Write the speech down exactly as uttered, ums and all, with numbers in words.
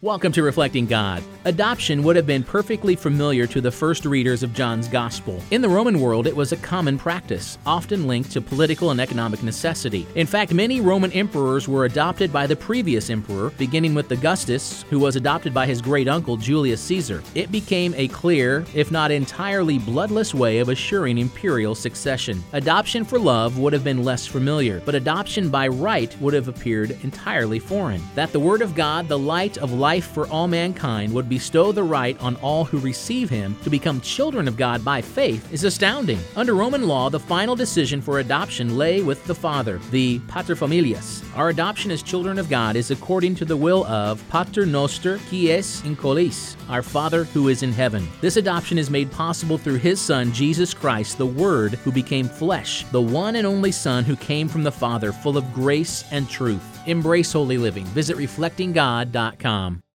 Welcome to Reflecting God. Adoption would have been perfectly familiar to the first readers of John's Gospel. In the Roman world, it was a common practice, often linked to political and economic necessity. In fact, many Roman emperors were adopted by the previous emperor, beginning with Augustus, who was adopted by his great-uncle Julius Caesar. It became a clear, if not entirely bloodless way of assuring imperial succession. Adoption for love would have been less familiar, but adoption by right would have appeared entirely foreign. That the Word of God, the light of life, Life for all mankind, would bestow the right on all who receive Him to become children of God by faith is astounding. Under Roman law, the final decision for adoption lay with the Father, the paterfamilias. Our adoption as children of God is according to the will of Pater Noster qui es in colis, our Father who is in heaven. This adoption is made possible through His Son, Jesus Christ, the Word who became flesh, the one and only Son who came from the Father, full of grace and truth. Embrace holy living. Visit reflecting god dot com.